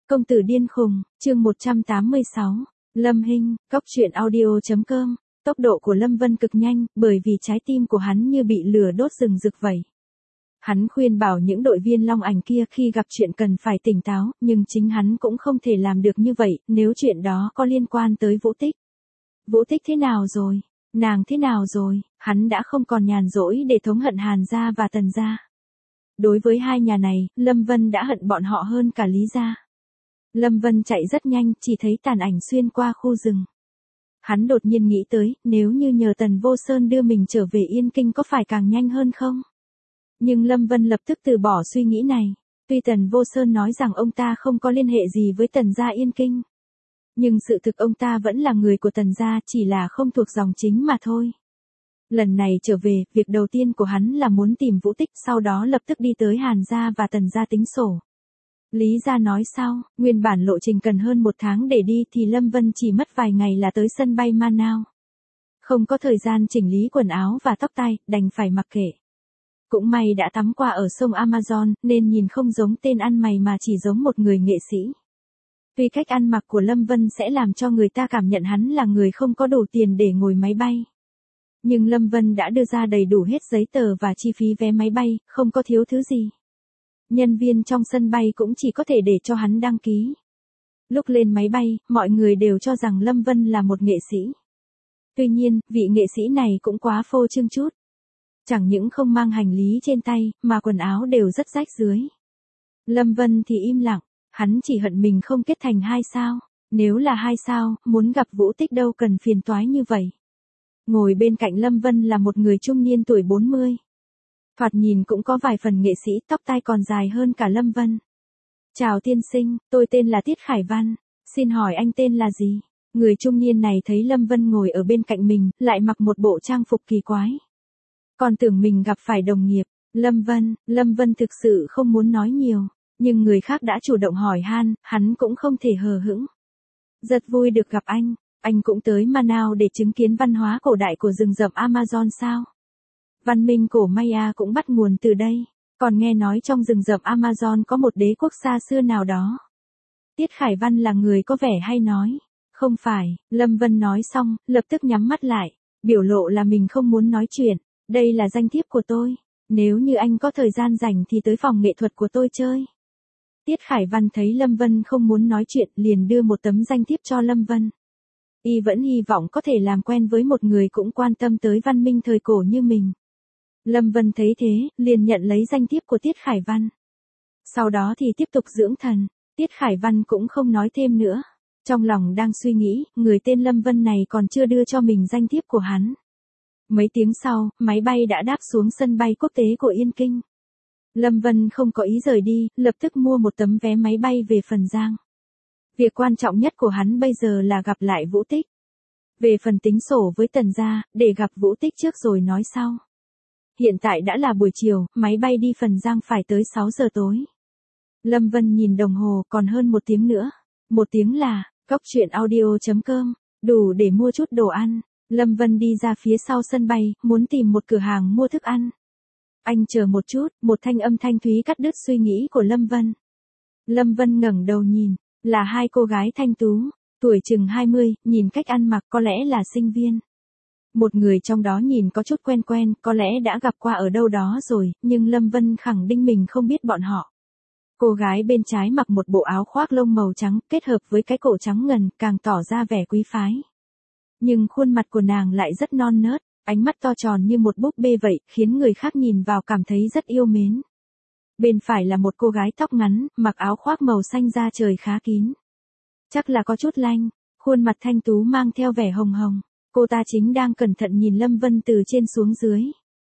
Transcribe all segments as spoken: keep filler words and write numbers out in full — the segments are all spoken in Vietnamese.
Công tử điên khùng, chương một trăm tám mươi sáu. Lâm Hinh, cóc truyện audio chấm com. Tốc độ của Lâm Vân cực nhanh, bởi vì trái tim của hắn như bị lửa đốt rừng rực vậy. Hắn khuyên bảo những đội viên Long Ảnh kia khi gặp chuyện cần phải tỉnh táo, nhưng chính hắn cũng không thể làm được như vậy, nếu chuyện đó có liên quan tới Vũ Tích. Vũ Tích thế nào rồi? Nàng thế nào rồi? Hắn đã không còn nhàn rỗi để thống hận Hàn gia và Tần gia. Đối với hai nhà này, Lâm Vân đã hận bọn họ hơn cả Lý gia. Lâm Vân chạy rất nhanh, chỉ thấy tàn ảnh xuyên qua khu rừng. Hắn đột nhiên nghĩ tới, nếu như nhờ Tần Vô Sơn đưa mình trở về Yên Kinh có phải càng nhanh hơn không? Nhưng Lâm Vân lập tức từ bỏ suy nghĩ này. Tuy Tần Vô Sơn nói rằng ông ta không có liên hệ gì với Tần gia Yên Kinh. Nhưng sự thực ông ta vẫn là người của Tần gia, chỉ là không thuộc dòng chính mà thôi. Lần này trở về, việc đầu tiên của hắn là muốn tìm Vũ Tích, sau đó lập tức đi tới Hàn gia và Tần gia tính sổ. Lý gia nói sau, nguyên bản lộ trình cần hơn một tháng để đi thì Lâm Vân chỉ mất vài ngày là tới sân bay Manao. Không có thời gian chỉnh lý quần áo và tóc tai, đành phải mặc kệ. Cũng may đã tắm qua ở sông Amazon, nên nhìn không giống tên ăn mày mà chỉ giống một người nghệ sĩ. Tuy cách ăn mặc của Lâm Vân sẽ làm cho người ta cảm nhận hắn là người không có đủ tiền để ngồi máy bay. Nhưng Lâm Vân đã đưa ra đầy đủ hết giấy tờ và chi phí vé máy bay, không có thiếu thứ gì. Nhân viên trong sân bay cũng chỉ có thể để cho hắn đăng ký. Lúc lên máy bay, mọi người đều cho rằng Lâm Vân là một nghệ sĩ. Tuy nhiên, vị nghệ sĩ này cũng quá phô trương chút. Chẳng những không mang hành lý trên tay, mà quần áo đều rất rách dưới. Lâm Vân thì im lặng, hắn chỉ hận mình không kết thành hai sao. Nếu là hai sao, muốn gặp Vũ Tích đâu cần phiền toái như vậy. Ngồi bên cạnh Lâm Vân là một người trung niên tuổi bốn mươi. Thoạt nhìn cũng có vài phần nghệ sĩ, tóc tai còn dài hơn cả Lâm Vân. Chào tiên sinh, tôi tên là Tiết Khải Văn. Xin hỏi anh tên là gì? Người trung niên này thấy Lâm Vân ngồi ở bên cạnh mình, lại mặc một bộ trang phục kỳ quái. Còn tưởng mình gặp phải đồng nghiệp. Lâm Vân, Lâm Vân thực sự không muốn nói nhiều. Nhưng người khác đã chủ động hỏi han, hắn cũng không thể hờ hững. Rất vui được gặp anh. Anh cũng tới Manao để chứng kiến văn hóa cổ đại của rừng rậm Amazon sao? Văn minh cổ Maya cũng bắt nguồn từ đây. Còn nghe nói trong rừng rậm Amazon có một đế quốc xa xưa nào đó. Tiết Khải Văn là người có vẻ hay nói. Không phải, Lâm Vân nói xong, lập tức nhắm mắt lại. Biểu lộ là mình không muốn nói chuyện. Đây là danh thiếp của tôi. Nếu như anh có thời gian rảnh thì tới phòng nghệ thuật của tôi chơi. Tiết Khải Văn thấy Lâm Vân không muốn nói chuyện, liền đưa một tấm danh thiếp cho Lâm Vân. Y vẫn hy vọng có thể làm quen với một người cũng quan tâm tới văn minh thời cổ như mình. Lâm Vân thấy thế, liền nhận lấy danh thiếp của Tiết Khải Văn. Sau đó thì tiếp tục dưỡng thần. Tiết Khải Văn cũng không nói thêm nữa. Trong lòng đang suy nghĩ, người tên Lâm Vân này còn chưa đưa cho mình danh thiếp của hắn. Mấy tiếng sau, máy bay đã đáp xuống sân bay quốc tế của Yên Kinh. Lâm Vân không có ý rời đi, lập tức mua một tấm vé máy bay về Phần Giang. Việc quan trọng nhất của hắn bây giờ là gặp lại Vũ Tích. Về phần tính sổ với Tần gia, để gặp Vũ Tích trước rồi nói sau. Hiện tại đã là buổi chiều, máy bay đi Phần Giang phải tới sáu giờ tối. Lâm Vân nhìn đồng hồ, còn hơn một tiếng nữa. Một tiếng là, cóc truyện audio chấm com, đủ để mua chút đồ ăn. Lâm Vân đi ra phía sau sân bay, muốn tìm một cửa hàng mua thức ăn. Anh chờ một chút, một thanh âm thanh thúy cắt đứt suy nghĩ của Lâm Vân. Lâm Vân ngẩng đầu nhìn, là hai cô gái thanh tú, tuổi chừng hai mươi, nhìn cách ăn mặc có lẽ là sinh viên. Một người trong đó nhìn có chút quen quen, có lẽ đã gặp qua ở đâu đó rồi, nhưng Lâm Vân khẳng định mình không biết bọn họ. Cô gái bên trái mặc một bộ áo khoác lông màu trắng, kết hợp với cái cổ trắng ngần, càng tỏ ra vẻ quý phái. Nhưng khuôn mặt của nàng lại rất non nớt, ánh mắt to tròn như một búp bê vậy, khiến người khác nhìn vào cảm thấy rất yêu mến. Bên phải là một cô gái tóc ngắn, mặc áo khoác màu xanh da trời khá kín. Chắc là có chút lanh, khuôn mặt thanh tú mang theo vẻ hồng hồng. Cô ta chính đang cẩn thận nhìn Lâm Vân từ trên xuống dưới.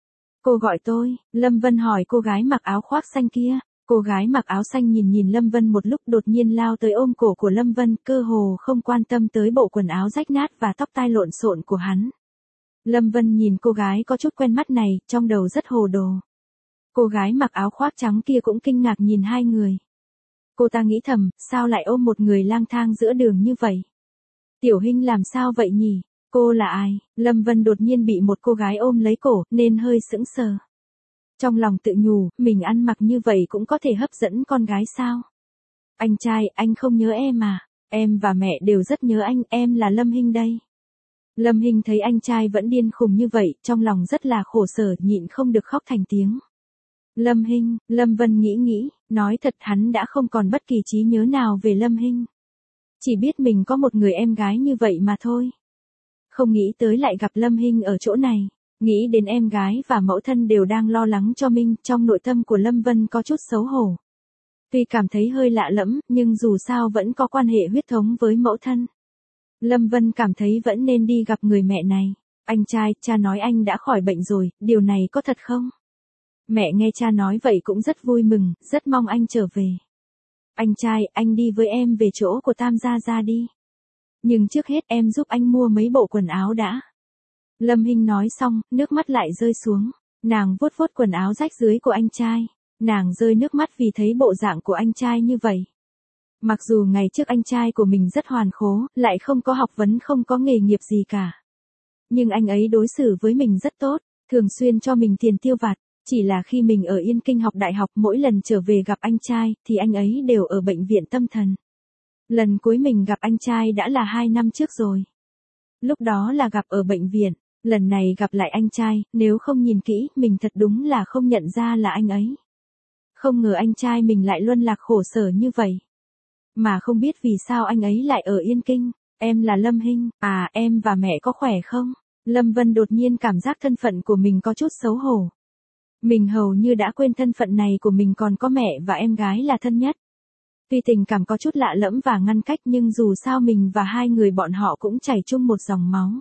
Cô gọi tôi, Lâm Vân hỏi cô gái mặc áo khoác xanh kia. Cô gái mặc áo xanh nhìn nhìn Lâm Vân một lúc, đột nhiên lao tới ôm cổ của Lâm Vân, cơ hồ không quan tâm tới bộ quần áo rách nát và tóc tai lộn xộn của hắn. Lâm Vân nhìn cô gái có chút quen mắt này, trong đầu rất hồ đồ. Cô gái mặc áo khoác trắng kia cũng kinh ngạc nhìn hai người. Cô ta nghĩ thầm, sao lại ôm một người lang thang giữa đường như vậy? Tiểu Hinh làm sao vậy nhỉ? Cô là ai? Lâm Vân đột nhiên bị một cô gái ôm lấy cổ, nên hơi sững sờ. Trong lòng tự nhủ, mình ăn mặc như vậy cũng có thể hấp dẫn con gái sao? Anh trai, anh không nhớ em à? Em và mẹ đều rất nhớ anh, em là Lâm Hinh đây. Lâm Hinh thấy anh trai vẫn điên khùng như vậy, trong lòng rất là khổ sở, nhịn không được khóc thành tiếng. Lâm Hinh, Lâm Vân nghĩ nghĩ, nói thật hắn đã không còn bất kỳ trí nhớ nào về Lâm Hinh. Chỉ biết mình có một người em gái như vậy mà thôi. Không nghĩ tới lại gặp Lâm Hinh ở chỗ này. Nghĩ đến em gái và mẫu thân đều đang lo lắng cho mình, trong nội tâm của Lâm Vân có chút xấu hổ. Tuy cảm thấy hơi lạ lẫm, nhưng dù sao vẫn có quan hệ huyết thống với mẫu thân. Lâm Vân cảm thấy vẫn nên đi gặp người mẹ này. Anh trai, cha nói anh đã khỏi bệnh rồi, điều này có thật không? Mẹ nghe cha nói vậy cũng rất vui mừng, rất mong anh trở về. Anh trai, anh đi với em về chỗ của Tam Gia Gia đi. Nhưng trước hết em giúp anh mua mấy bộ quần áo đã. Lâm Hinh nói xong, nước mắt lại rơi xuống. Nàng vuốt vuốt quần áo rách rưới của anh trai. Nàng rơi nước mắt vì thấy bộ dạng của anh trai như vậy. Mặc dù ngày trước anh trai của mình rất hoàn khố, lại không có học vấn, không có nghề nghiệp gì cả. Nhưng anh ấy đối xử với mình rất tốt, thường xuyên cho mình tiền tiêu vặt. Chỉ là khi mình ở Yên Kinh học đại học, mỗi lần trở về gặp anh trai, thì anh ấy đều ở bệnh viện tâm thần. Lần cuối mình gặp anh trai đã là hai năm trước rồi. Lúc đó là gặp ở bệnh viện, lần này gặp lại anh trai, nếu không nhìn kỹ, mình thật đúng là không nhận ra là anh ấy. Không ngờ anh trai mình lại luân lạc khổ sở như vậy. Mà không biết vì sao anh ấy lại ở Yên Kinh. Em là Lâm Hinh, à em và mẹ có khỏe không? Lâm Vân đột nhiên cảm giác thân phận của mình có chút xấu hổ. Mình hầu như đã quên thân phận này của mình còn có mẹ và em gái là thân nhất. Tuy tình cảm có chút lạ lẫm và ngăn cách nhưng dù sao mình và hai người bọn họ cũng chảy chung một dòng máu.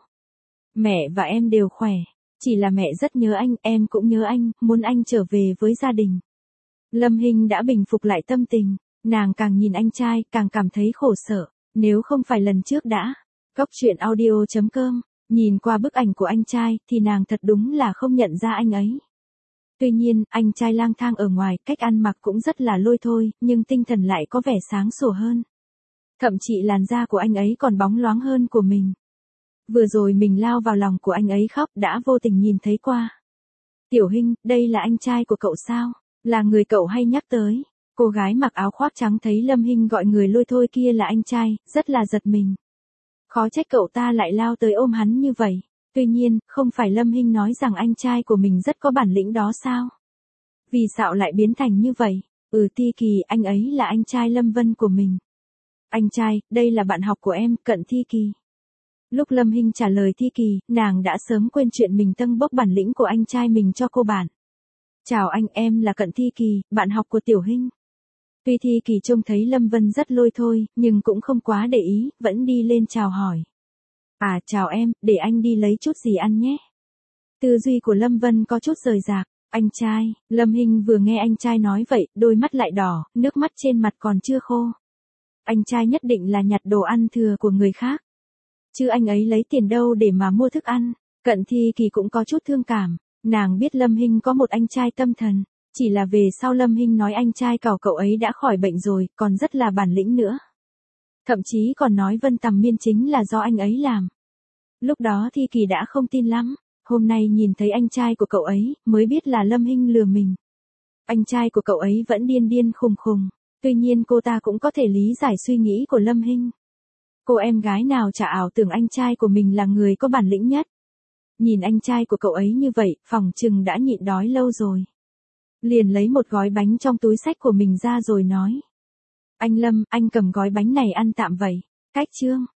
Mẹ và em đều khỏe, chỉ là mẹ rất nhớ anh, em cũng nhớ anh, muốn anh trở về với gia đình. Lâm Hinh đã bình phục lại tâm tình, nàng càng nhìn anh trai càng cảm thấy khổ sở, nếu không phải lần trước đã. Cóc truyện audio chấm com, nhìn qua bức ảnh của anh trai thì nàng thật đúng là không nhận ra anh ấy. Tuy nhiên, anh trai lang thang ở ngoài, cách ăn mặc cũng rất là lôi thôi, nhưng tinh thần lại có vẻ sáng sủa hơn. Thậm chí làn da của anh ấy còn bóng loáng hơn của mình. Vừa rồi mình lao vào lòng của anh ấy khóc, đã vô tình nhìn thấy qua. Tiểu Hinh, đây là anh trai của cậu sao? Là người cậu hay nhắc tới. Cô gái mặc áo khoác trắng thấy Lâm Hinh gọi người lôi thôi kia là anh trai, rất là giật mình. Khó trách cậu ta lại lao tới ôm hắn như vậy. Tuy nhiên, không phải Lâm Hinh nói rằng anh trai của mình rất có bản lĩnh đó sao? Vì sao lại biến thành như vậy? Ừ Ti Kỳ, anh ấy là anh trai Lâm Vân của mình. Anh trai, đây là bạn học của em, Cận Thi Kỳ. Lúc Lâm Hinh trả lời Thi Kỳ, nàng đã sớm quên chuyện mình tâng bốc bản lĩnh của anh trai mình cho cô bạn. Chào anh, em là Cận Thi Kỳ, bạn học của Tiểu Hinh. Tuy Thi Kỳ trông thấy Lâm Vân rất lôi thôi, nhưng cũng không quá để ý, vẫn đi lên chào hỏi. À chào em, để anh đi lấy chút gì ăn nhé. Tư duy của Lâm Vân có chút rời rạc. Anh trai, Lâm Hinh vừa nghe anh trai nói vậy, đôi mắt lại đỏ, nước mắt trên mặt còn chưa khô. Anh trai nhất định là nhặt đồ ăn thừa của người khác. Chứ anh ấy lấy tiền đâu để mà mua thức ăn. Cận Thi Kỳ cũng có chút thương cảm. Nàng biết Lâm Hinh có một anh trai tâm thần. Chỉ là về sau Lâm Hinh nói anh trai cậu cậu ấy đã khỏi bệnh rồi, còn rất là bản lĩnh nữa. Thậm chí còn nói Vân Tầm Miên chính là do anh ấy làm. Lúc đó Thi Kỳ đã không tin lắm. Hôm nay nhìn thấy anh trai của cậu ấy, mới biết là Lâm Hinh lừa mình. Anh trai của cậu ấy vẫn điên điên khùng khùng. Tuy nhiên cô ta cũng có thể lý giải suy nghĩ của Lâm Hinh. Cô em gái nào chả ảo tưởng anh trai của mình là người có bản lĩnh nhất. Nhìn anh trai của cậu ấy như vậy, phòng chừng đã nhịn đói lâu rồi. Liền lấy một gói bánh trong túi xách của mình ra rồi nói. Anh Lâm, anh cầm gói bánh này ăn tạm vậy. Cách chương.